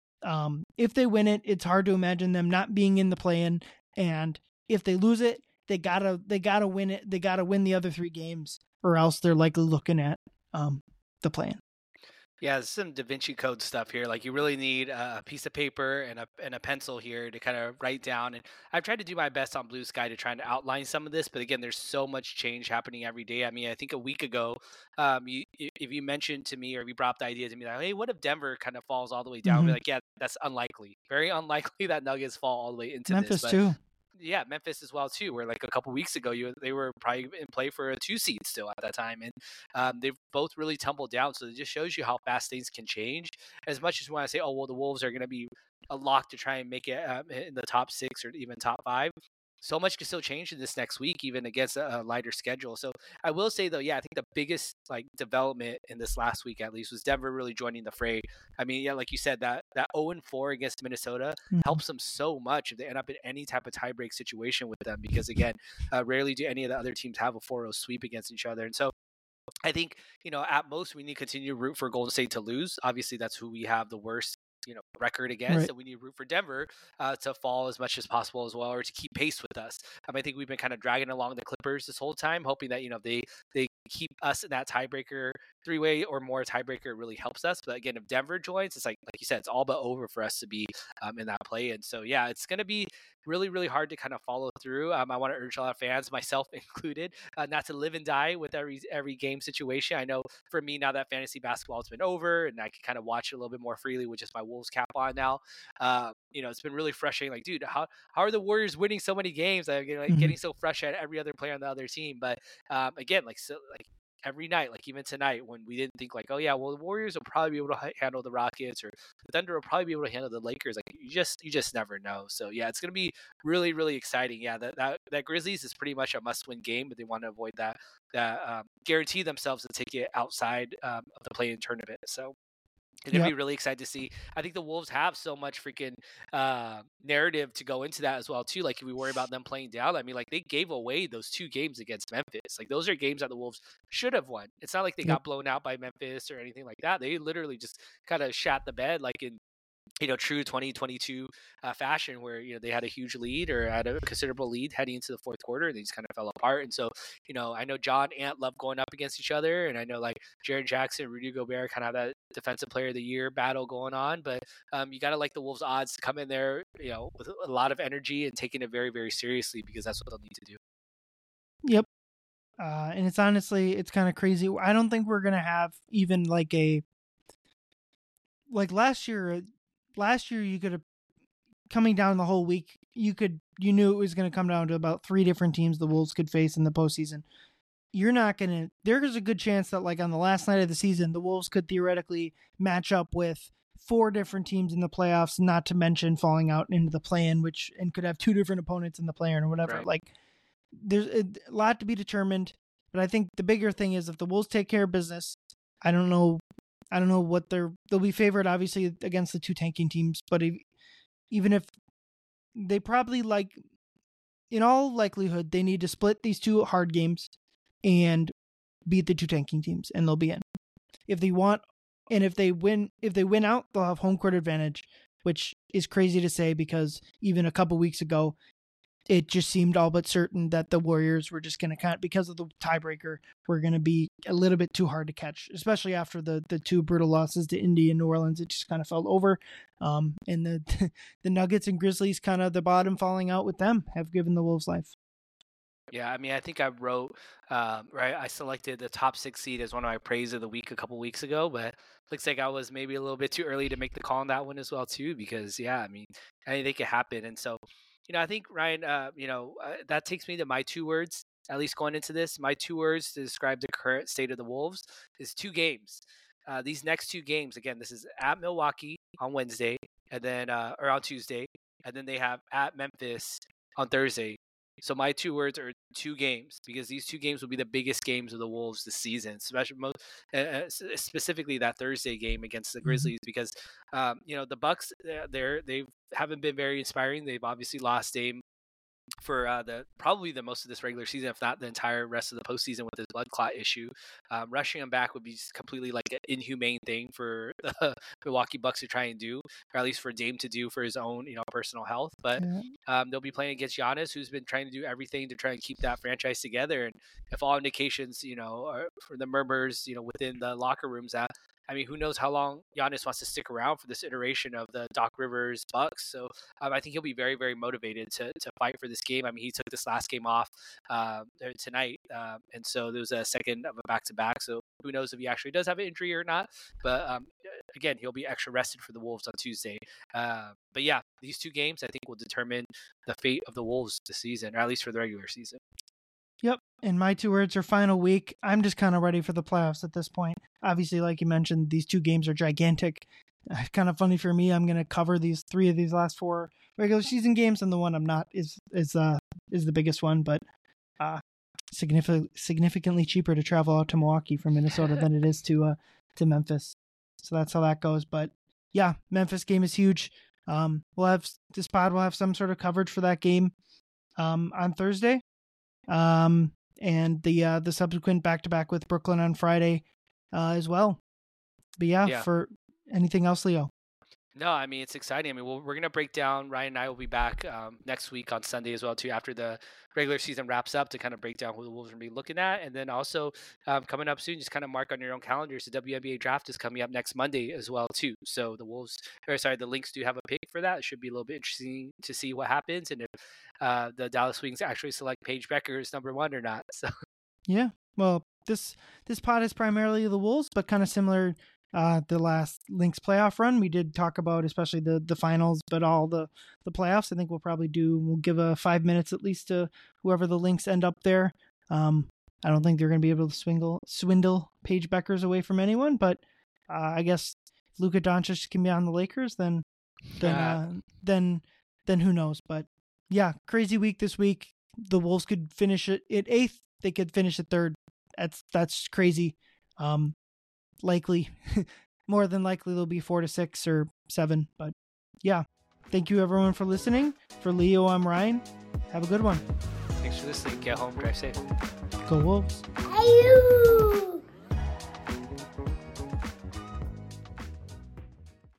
Um, if they win it, it's hard to imagine them not being in the play-in. And if they lose it, they gotta they gotta win it. They gotta win the other three games, or else they're likely looking at um, the play-in. Yeah, there's some Da Vinci Code stuff here. Like you really need a piece of paper and a and a pencil here to kind of write down. And I've tried to do my best on Blue Sky to try and outline some of this. But again, there's so much change happening every day. I mean, I think a week ago, um, you, if you mentioned to me or if you brought up the idea to me like, hey, what if Denver kind of falls all the way down? Mm-hmm. I'd be like, yeah, that's unlikely. Very unlikely that Nuggets fall all the way into Memphis this. But too. yeah, Memphis as well too. Where like a couple weeks ago, you they were probably in play for a two seed still at that time, and um, they've both really tumbled down. So it just shows you how fast things can change. As much as we want to say, oh well, the Wolves are going to be a lock to try and make it um, in the top six or even top five. So much can still change in this next week, even against a, a lighter schedule. So I will say though, yeah, I think the biggest like development in this last week at least was Denver really joining the fray. I mean, yeah, like you said, that that oh and four against Minnesota mm-hmm. helps them so much if they end up in any type of tiebreak situation with them, because again, uh, rarely do any of the other teams have a four oh sweep against each other. And so I think, you know, at most we need to continue to root for Golden State to lose. Obviously, that's who we have the worst you know record against, right. And we need to root for Denver uh, to fall as much as possible as well, or to keep pace with us. Um, I think we've been kind of dragging along the Clippers this whole time, hoping that you know they they keep us in that tiebreaker three way or more tiebreaker really helps us. But again, if Denver joins, it's like like you said, it's all but over for us to be um, in that play. And so yeah, it's going to be really really hard to kind of follow through. Um, I want to urge a lot of fans, myself included, uh, not to live and die with every every game situation. I know for me now that fantasy basketball has been over and I can kind of watch it a little bit more freely with just my Wolves cap on now. Uh, you know, it's been really frustrating. Like, dude, how how are the Warriors winning so many games? I'm like mm-hmm. getting so frustrated at every other player on the other team. But um, again, like so, like. every night, like even tonight, when we didn't think like, oh yeah, well the Warriors will probably be able to handle the Rockets, or the Thunder will probably be able to handle the Lakers. Like you just you just never know. So yeah, it's gonna be really really exciting. Yeah, that that, that Grizzlies is pretty much a must-win game, but they want to avoid that that um, guarantee themselves a ticket outside um, of the play-in tournament. So. It's going to yep. be really excited to see. I think the Wolves have so much freaking uh, narrative to go into that as well, too. Like, if we worry about them playing down, I mean, like, they gave away those two games against Memphis. Like, those are games that the Wolves should have won. It's not like they yep. got blown out by Memphis or anything like that. They literally just kind of shat the bed, like in you know, true twenty twenty-two uh, fashion, where, you know, they had a huge lead or had a considerable lead heading into the fourth quarter. And they just kind of fell apart. And so, you know, I know John Ant love going up against each other. And I know like Jaren Jackson, Rudy Gobert kind of have that defensive player of the year battle going on. But um, you got to like the Wolves odds to come in there, you know, with a lot of energy and taking it very, very seriously, because that's what they'll need to do. Yep. Uh, and it's honestly, it's kind of crazy. I don't think we're going to have even like a, like last year, Last year, you could have, coming down the whole week, you could, you knew it was going to come down to about three different teams the Wolves could face in the postseason. You're not going to, there's a good chance that like on the last night of the season, the Wolves could theoretically match up with four different teams in the playoffs, not to mention falling out into the play-in, which, and could have two different opponents in the play-in or whatever. Right. Like, there's a lot to be determined, but I think the bigger thing is if the Wolves take care of business, I don't know, I don't know what they're, they'll be favored obviously against the two tanking teams, but if, even if they probably like, in all likelihood, they need to split these two hard games and beat the two tanking teams and they'll be in. If they want, and if they win, if they win out, they'll have home court advantage, which is crazy to say because even a couple weeks ago, it just seemed all but certain that the Warriors were just going to kind of, because of the tiebreaker, were going to be a little bit too hard to catch, especially after the the two brutal losses to Indy and New Orleans. It just kind of fell over. Um, and the the Nuggets and Grizzlies, kind of the bottom falling out with them, have given the Wolves life. Yeah, I mean, I think I wrote, um, right, I selected the top six seed as one of my praise of the week a couple weeks ago, but looks like I was maybe a little bit too early to make the call on that one as well, too, because, yeah, I mean, anything could happen. And so, you know, I think, Ryan, uh, you know, uh, that takes me to my two words, at least going into this. My two words to describe the current state of the Wolves is two games. Uh, these next two games, again, this is at Milwaukee on Wednesday, and then, uh, or on Tuesday, and then they have at Memphis on Thursday. So my two words are two games, because these two games will be the biggest games of the Wolves this season, especially most, uh, specifically that Thursday game against the Grizzlies, mm-hmm. because um, you know the Bucks, they're they haven't been very inspiring. They've obviously lost Dame for uh, the probably the most of this regular season, if not the entire rest of the postseason, with his blood clot issue. Um, rushing him back would be just completely like an inhumane thing for the Milwaukee Bucks to try and do, or at least for Dame to do for his own, you know, personal health. But yeah. um, they'll be playing against Giannis, who's been trying to do everything to try and keep that franchise together. And if all indications, you know, are for the murmurs, you know, within the locker rooms, that I mean, who knows how long Giannis wants to stick around for this iteration of the Doc Rivers Bucks. So um, I think he'll be very, very motivated to to fight for this game. I mean, he took this last game off uh, tonight. Um, and so there was a second of a back-to-back. So who knows if he actually does have an injury or not. But um, again, he'll be extra rested for the Wolves on Tuesday. Uh, but yeah, these two games, I think, will determine the fate of the Wolves this season, or at least for the regular season. Yep. And my two words are final week. I'm just kind of ready for the playoffs at this point. Obviously, like you mentioned, these two games are gigantic. It's kind of funny for me. I'm going to cover these three of these last four regular season games, and the one I'm not is is uh is the biggest one. But uh, significantly significantly cheaper to travel out to Milwaukee from Minnesota than it is to uh to Memphis. So that's how that goes. But yeah, Memphis game is huge. Um, we'll have this pod will have some sort of coverage for that game um on Thursday. Um, and the, uh, the subsequent back-to-back with Brooklyn on Friday, uh, as well. But yeah, yeah, for anything else, Leo? No, I mean, it's exciting. I mean, we'll, we're going to break down, Ryan and I will be back um, next week on Sunday as well, too, after the regular season wraps up, to kind of break down who the Wolves are going to be looking at. And then also um, coming up soon, just kind of mark on your own calendars, the W N B A draft is coming up next Monday as well, too. So the Wolves, or sorry, the Lynx do have a pick for that. It should be a little bit interesting to see what happens, and if uh, the Dallas Wings actually select Paige Becker as number one or not. So yeah, well, this this pod is primarily the Wolves, but kind of similar. Uh, the last Lynx playoff run, we did talk about especially the, the finals, but all the, the playoffs. I think we'll probably do, we'll give a five minutes at least to whoever the Lynx end up there. Um, I don't think they're going to be able to swindle, swindle Paige Beckers away from anyone, but uh, I guess if Luka Doncic can be on the Lakers, then, then, uh, then, then who knows? But yeah, crazy week this week. The Wolves could finish it at eighth. They could finish at third. That's, that's crazy. Um, Likely, more than likely, they'll be four to six or seven. But yeah, thank you everyone for listening. For Leo, I'm Ryan. Have a good one. Thanks for listening. Get home, drive safe. Go Wolves. Ayoo.